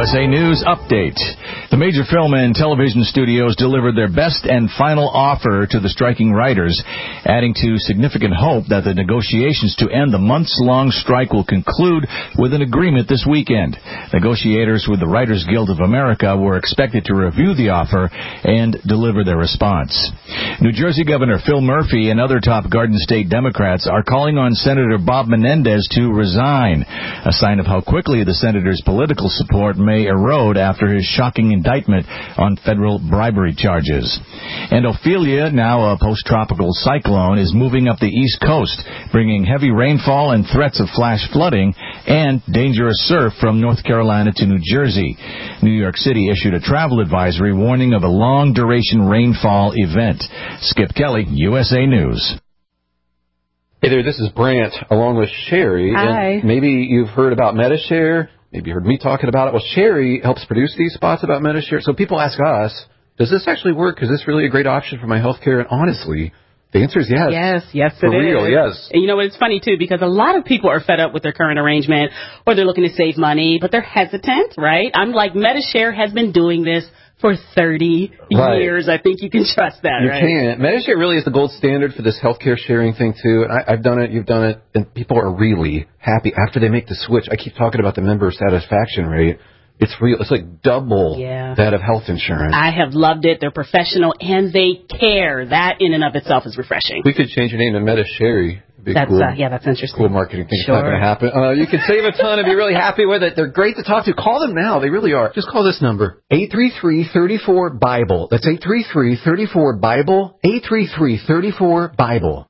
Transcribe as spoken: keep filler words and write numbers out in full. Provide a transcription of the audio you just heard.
S A News Update. The major film and television studios delivered their best and final offer to the striking writers, adding to significant hope that the negotiations to end the months-long strike will conclude with an agreement this weekend. Negotiators with the Writers Guild of America were expected to review the offer and deliver their response. New Jersey Governor Phil Murphy and other top Garden State Democrats are calling on Senator Bob Menendez to resign, a sign of how quickly the senator's political support may erode after his shocking indictment on federal bribery charges. And Ophelia, now a post-tropical cyclone, is moving up the East Coast, bringing heavy rainfall and threats of flash flooding and dangerous surf from North Carolina to New Jersey. New York City issued a travel advisory warning of a long-duration rainfall event. Skip Kelly, U S A News. Hey there, this is Brant, along with Sherry. Hi. And maybe you've heard about Medi-Share. Maybe you heard me talking about it. Well, Sherry helps produce these spots about Medi-Share. So people ask us, does this actually work? Is this really a great option for my health care? And honestly, the answer is yes. Yes, yes, for it real, is. yes. And you know, it's funny, too, because a lot of people are fed up with their current arrangement, or they're looking to save money, but they're hesitant, right? I'm like, Medi-Share has been doing this for thirty right. years. I think you can trust that, you right? You can. Medi-Share really is the gold standard for this healthcare sharing thing, too. And I, I've done it, you've done it, and people are really happy after they make the switch. I keep talking about the member satisfaction rate. It's real. It's like double yeah. that of health insurance. I have loved it. They're professional, and they care. That in and of itself is refreshing. We could change your name to Medi-Share. That's, cool. uh, yeah, that's interesting. Cool marketing thing. Sure. It's not going to happen. Uh, you can save a ton if you're really happy with it. They're great to talk to. Call them now. They really are. Just call this number, eight three three, three four, BIBLE. That's eight three three, three four, BIBLE, eight three three, three four, BIBLE.